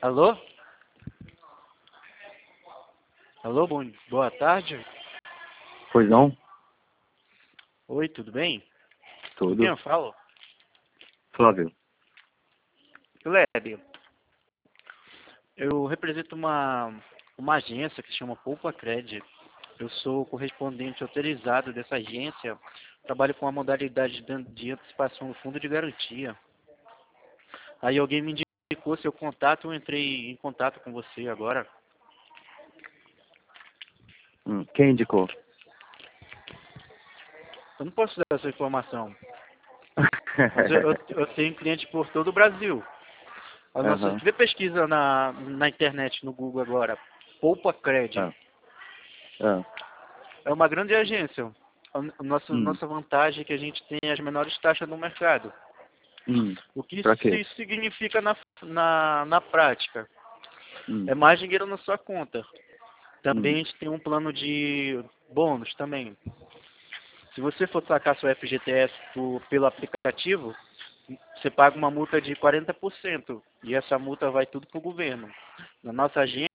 Alô? Alô, boa tarde. Pois não? Oi, tudo bem? Com quem Tudo. eu falo? Flávio. Kleber, eu represento uma agência que se chama Poupa Cred. Eu sou correspondente autorizado dessa agência. Trabalho com a modalidade de antecipação do fundo de garantia. Aí alguém me indicou seu contato, eu entrei em contato com você agora. Quem indicou? Eu não posso dar essa informação, mas eu tenho cliente por todo o Brasil. Aham. Vê pesquisa na internet, no Google agora. Poupa Cred. Ah. Ah. É uma grande agência. Hum. Nossa vantagem é que a gente tem as menores taxas no mercado. Hum. O que Pra quê? isso significa na prática? Hum. É mais dinheiro na sua conta. Também Hum. a gente tem um plano de bônus também. Se você for sacar seu FGTS pelo aplicativo, você paga uma multa de 40%. E essa multa vai tudo para o governo. Na nossa agência,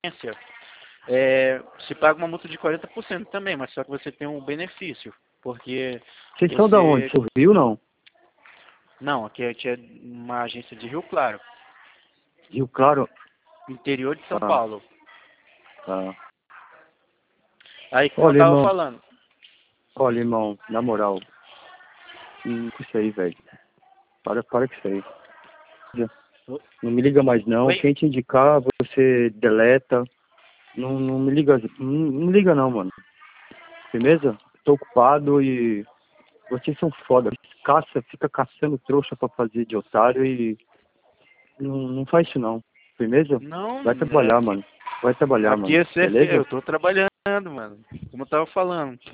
se paga uma multa de 40% também, mas só que você tem um benefício. Porque Vocês são da onde? você... Seu Rio, não? Não, aqui é uma agência de Rio Claro, Rio Claro? interior de São Ah. Paulo. Ah. Aí, como eu tava falando, Olha, irmão, na moral. Com isso aí, velho. Para com isso aí. Não me liga mais, não. oi? Quem te indicar, você deleta. Não me liga. Não me liga, não, mano. Firmeza? Tô ocupado e vocês são foda. Fica caçando trouxa pra fazer de otário e não faz isso não. Firmeza? Não, Vai trabalhar, mano. Vai trabalhar, aqui mano. é CFE, Beleza? eu tô trabalhando, mano. Como eu tava falando.